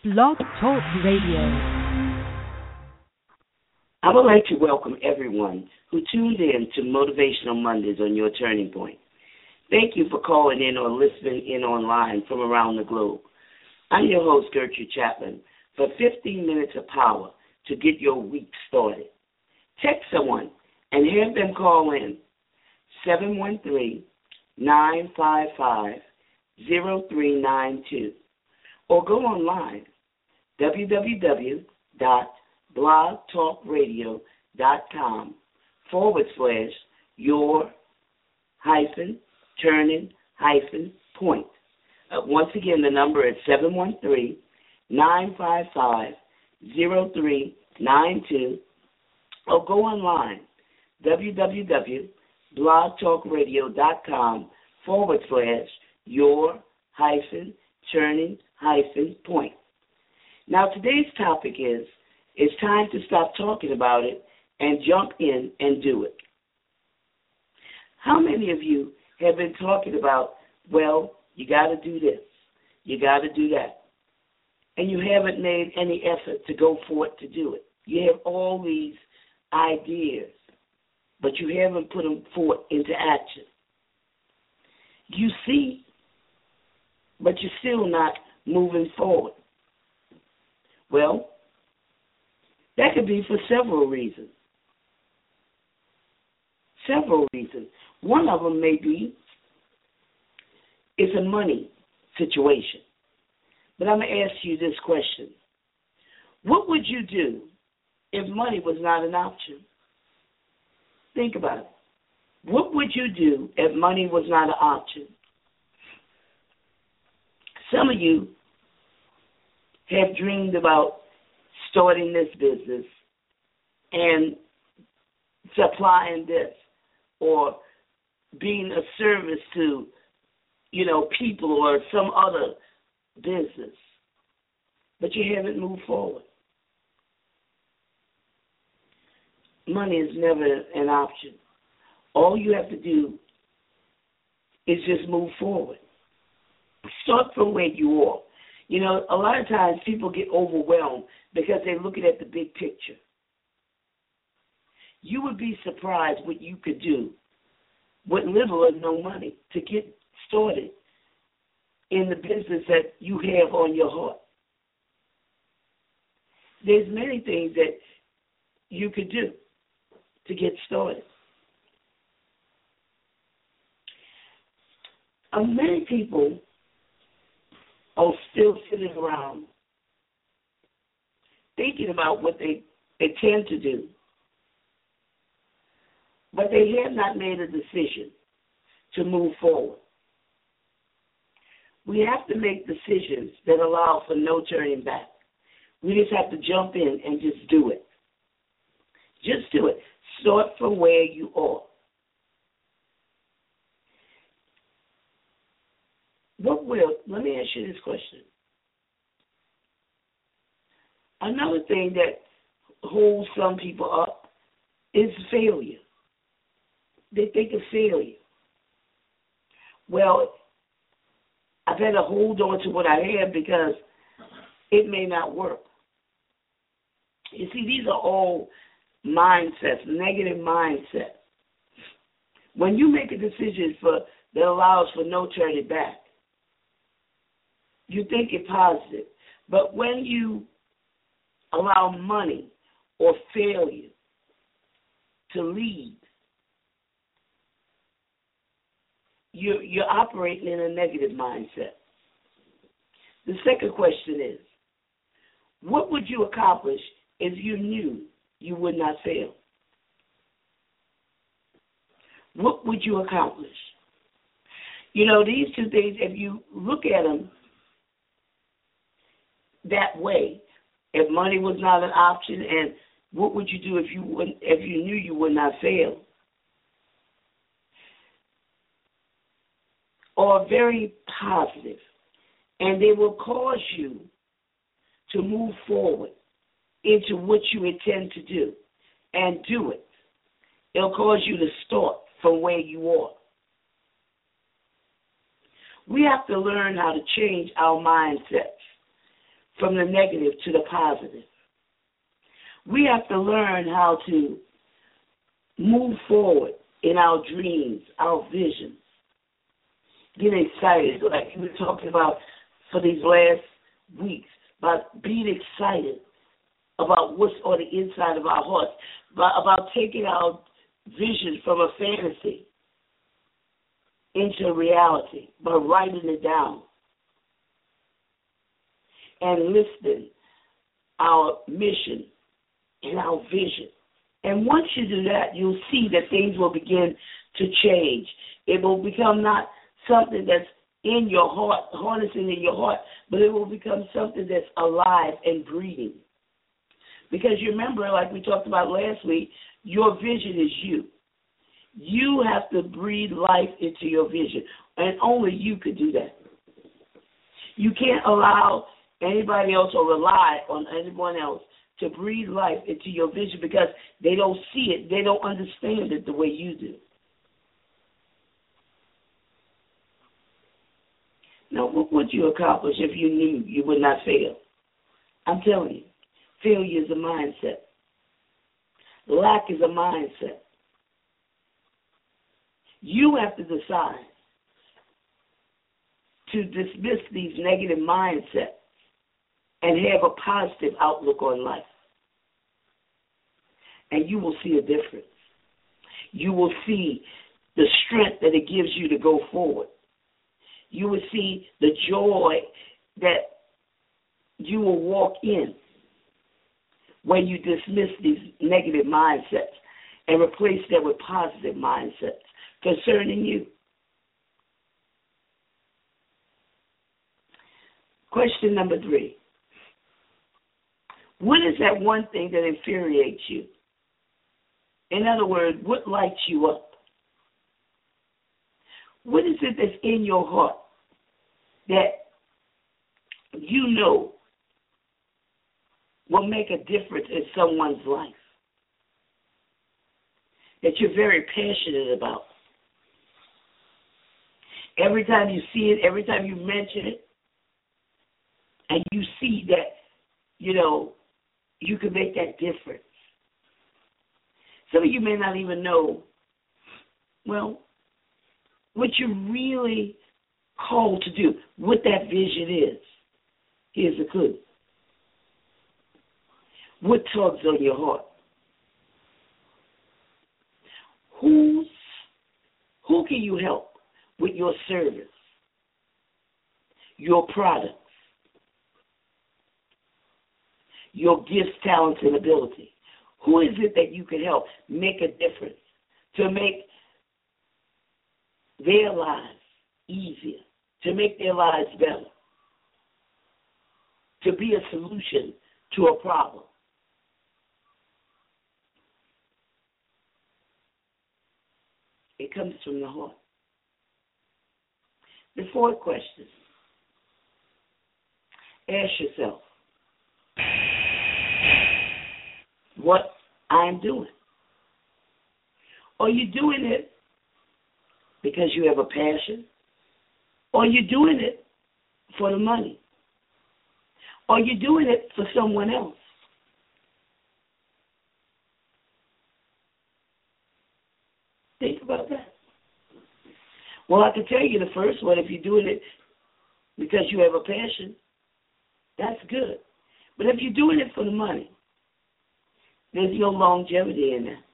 Blog Talk Radio. I would like to welcome everyone who tuned in to Motivational Mondays on Your Turning Point. Thank you for calling in or listening in online from around the globe. I'm your host, Gertrude Chapman, for 15 minutes of power to get your week started. Text someone and have them call in 713-955-0392 or go online www.blogtalkradio.com/your-turning-point. Once again, the number is 713-955-0392 or go online www.blogtalkradio.com/your-turning-point. Now, today's topic is, it's time to stop talking about it and jump in and do it. How many of you have been talking about, well, you got to do this, you got to do that, and you haven't made any effort to go forth to do it? You have all these ideas, but you haven't put them forth into action. You see, but you're still not moving forward. Well, that could be for several reasons. One of them may be it's a money situation. But I'm going to ask you this question. What would you do if money was not an option? Think about it. What would you do if money was not an option? Some of you have dreamed about starting this business and supplying this or being a service to, people or some other business, but you haven't moved forward. Money is never an option. All you have to do is just move forward. Start from where you are. A lot of times people get overwhelmed because they're looking at the big picture. You would be surprised what you could do with little or no money to get started in the business that you have on your heart. There's many things that you could do to get started. Many people are still sitting around thinking about what they intend to do, but they have not made a decision to move forward. We have to make decisions that allow for no turning back. We just have to jump in and just do it. Just do it. Start from where you are. Let me ask you this question. Another thing that holds some people up is failure. They think of failure. Well, I better hold on to what I have because it may not work. You see, these are all mindsets, negative mindsets. When you make a decision that allows for no turning back, you think it positive. But when you allow money or failure to lead, you're operating in a negative mindset. The second question is, what would you accomplish if you knew you would not fail? What would you accomplish? These two things, if you look at them that way, if money was not an option, and what would you do if you knew you would not fail, are very positive, and they will cause you to move forward into what you intend to do and do it. It'll cause you to start from where you are. We have to learn how to change our mindsets from the negative to the positive. We have to learn how to move forward in our dreams, our visions. Get excited, like you were talking about for these last weeks, about being excited about what's on the inside of our hearts, about taking our vision from a fantasy into reality by writing it down and listing our mission and our vision. And once you do that, you'll see that things will begin to change. It will become not something that's in your heart, harnessing in your heart, but it will become something that's alive and breathing. Because you remember, like we talked about last week, your vision is you. You have to breathe life into your vision, and only you could do that. You can't allow anybody else or rely on anyone else to breathe life into your vision because they don't see it, they don't understand it the way you do. Now, what would you accomplish if you knew you would not fail? I'm telling you, failure is a mindset. Lack is a mindset. You have to decide to dismiss these negative mindsets and have a positive outlook on life. And you will see a difference. You will see the strength that it gives you to go forward. You will see the joy that you will walk in when you dismiss these negative mindsets and replace them with positive mindsets concerning you. Question number 3. What is that one thing that infuriates you? In other words, what lights you up? What is it that's in your heart that you know will make a difference in someone's life, that you're very passionate about? Every time you see it, every time you mention it, and you see that, you can make that difference. Some of you may not even know, what you're really called to do, what that vision is. Here's a clue. What tugs on your heart? Who can you help with your service, your products, your gifts, talents, and ability? Who is it that you can help make a difference, to make their lives easier, to make their lives better, to be a solution to a problem? It comes from the heart. The 4th question. Ask yourself, what I'm doing. Are you doing it because you have a passion? Or are you doing it for the money? Or are you doing it for someone else? Think about that. Well, I can tell you the first one, if you're doing it because you have a passion, that's good. But if you're doing it for the money, there's no longevity in that.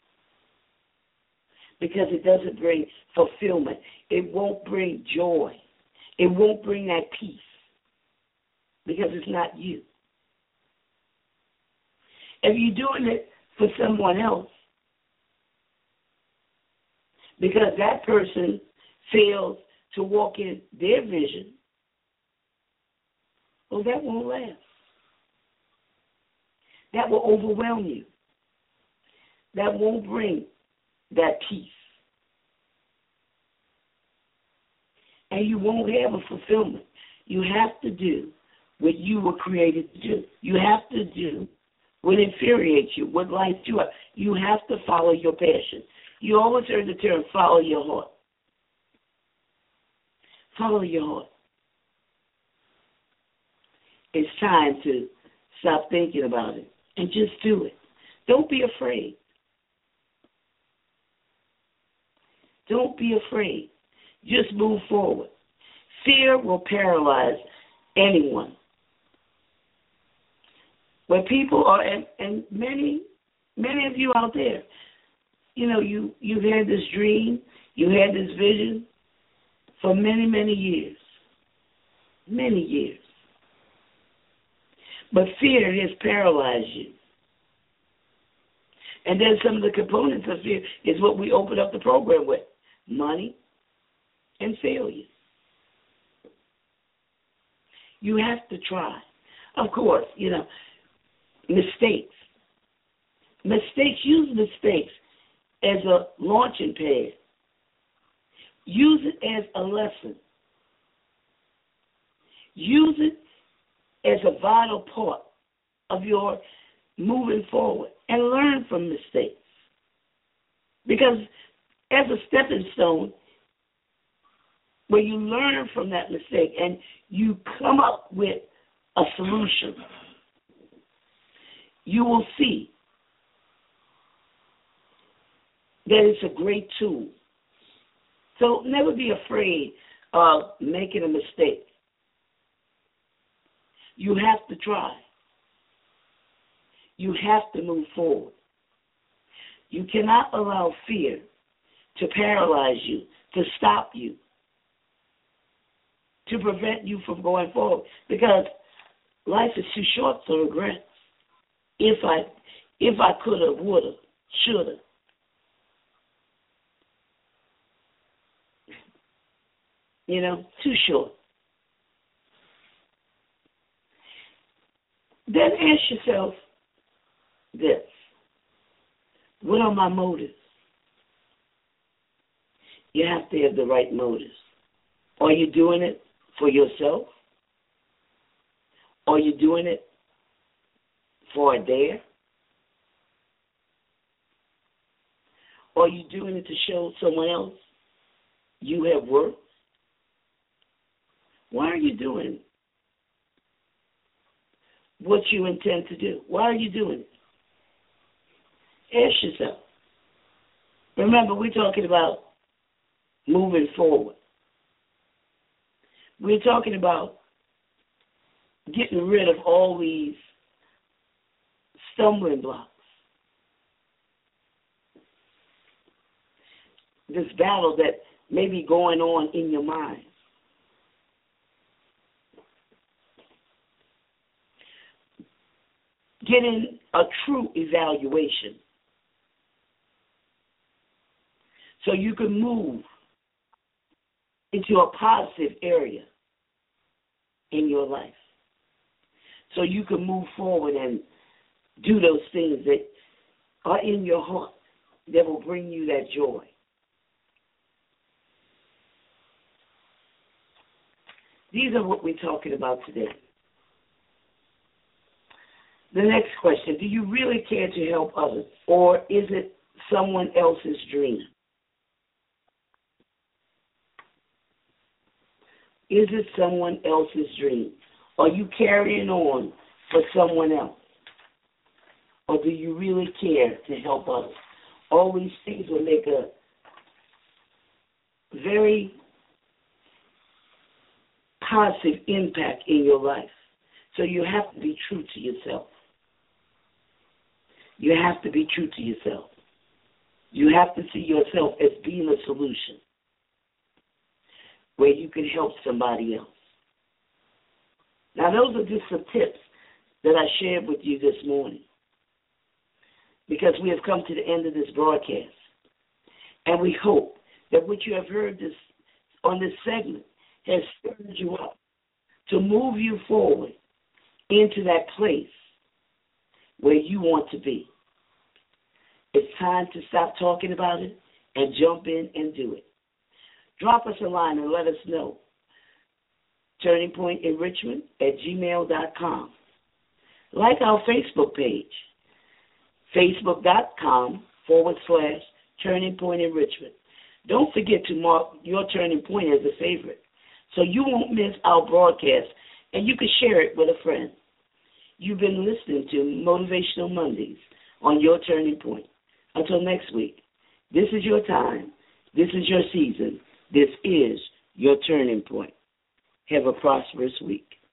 Because it doesn't bring fulfillment. It won't bring joy. It won't bring that peace. Because it's not you. If you're doing it for someone else, because that person fails to walk in their vision, well, that won't last. That will overwhelm you. That won't bring that peace. And you won't have a fulfillment. You have to do what you were created to do. You have to do what infuriates you, what lights you up. You have to follow your passion. You always heard the term, follow your heart. Follow your heart. it's time to stop thinking about it and just do it. Don't be afraid. Don't be afraid. Just move forward. Fear will paralyze anyone. When people are, and many of you out there, you know, you've had this dream, you had this vision for many, many years. Many years. But fear has paralyzed you. And then some of the components of fear is what we opened up the program with: money and failure. You have to try. Of course, you know, mistakes. Use mistakes as a launching pad. Use it as a lesson. Use it as a vital part of your moving forward, and learn from mistakes. Because as a stepping stone, where you learn from that mistake and you come up with a solution, you will see that it's a great tool. So never be afraid of making a mistake. You have to try. You have to move forward. You cannot allow fear to paralyze you, to stop you, to prevent you from going forward. Because life is too short for regrets. If I could have, would have, should have. You know, too short. Then ask yourself this: what are my motives? You have to have the right motives. Are you doing it for yourself? Are you doing it for a dare? Are you doing it to show someone else you have worth? Why are you doing what you intend to do? Why are you doing it? Ask yourself. Remember, we're talking about moving forward. We're talking about getting rid of all these stumbling blocks. This battle that may be going on in your mind. Getting a true evaluation so you can move into a positive area in your life, so you can move forward and do those things that are in your heart that will bring you that joy. These are what we're talking about today. The next question: do you really care to help others, or is it someone else's dream? Is it someone else's dream? Are you carrying on for someone else? Or do you really care to help others? All these things will make a very positive impact in your life. So you have to be true to yourself. You have to be true to yourself. You have to see yourself as being a solution where you can help somebody else. Now, those are just some tips that I shared with you this morning, because we have come to the end of this broadcast. And we hope that what you have heard on this segment has stirred you up to move you forward into that place where you want to be. It's time to stop talking about it and jump in and do it. Drop us a line and let us know. TurningPointEnrichment@gmail.com. Like our Facebook page, Facebook.com/Turning Point Enrichment. Don't forget to mark your Turning Point as a favorite, so you won't miss our broadcast and you can share it with a friend. You've been listening to Motivational Mondays on Your Turning Point. Until next week, this is your time. This is your season. This is your turning point. Have a prosperous week.